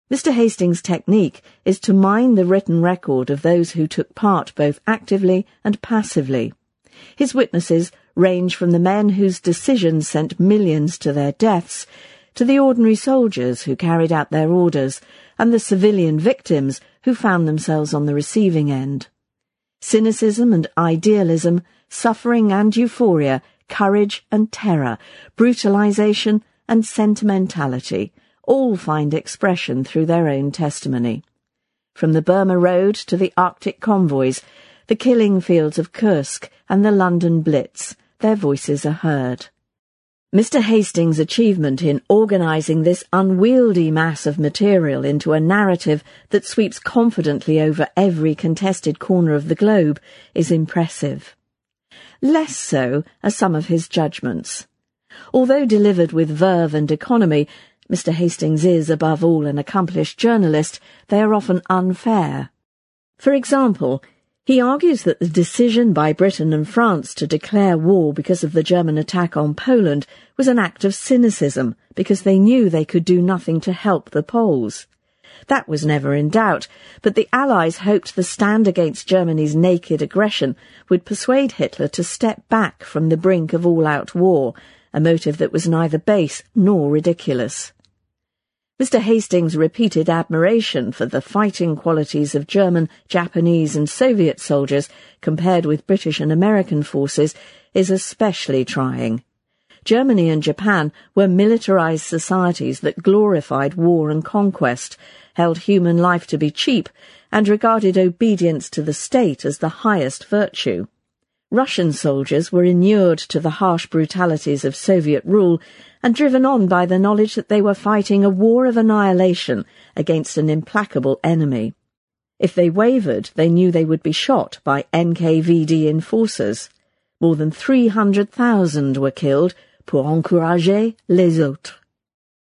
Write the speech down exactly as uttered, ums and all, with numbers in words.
Mister Hastings' technique is to mine the written record of those who took part both actively and passively. His witnesses range from the men whose decisions sent millions to their deaths, to the ordinary soldiers who carried out their orders, and the civilian victims who found themselves on the receiving end. Cynicism and idealism, suffering and euphoria, courage and terror, brutalization and sentimentality, all find expression through their own testimony. From the Burma Road to the Arctic convoys, the killing fields of Kursk and the London Blitz, their voices are heard. Mister Hastings' achievement in organising this unwieldy mass of material into a narrative that sweeps confidently over every contested corner of the globe is impressive. Less so are some of his judgments. Although delivered with verve and economy, Mister Hastings is, above all, an accomplished journalist. They are often unfair. For example, he argues that the decision by Britain and France to declare war because of the German attack on Poland was an act of cynicism, because they knew they could do nothing to help the Poles. That was never in doubt, but the Allies hoped the stand against Germany's naked aggression would persuade Hitler to step back from the brink of all-out war, a motive that was neither base nor ridiculous. Mister Hastings' repeated admiration for the fighting qualities of German, Japanese and Soviet soldiers compared with British and American forces is especially trying. Germany and Japan were militarized societies that glorified war and conquest, held human life to be cheap, and regarded obedience to the state as the highest virtue. Russian soldiers were inured to the harsh brutalities of Soviet rule and driven on by the knowledge that they were fighting a war of annihilation against an implacable enemy. If they wavered, they knew they would be shot by N K V D enforcers. More than three hundred thousand were killed pour encourager les autres.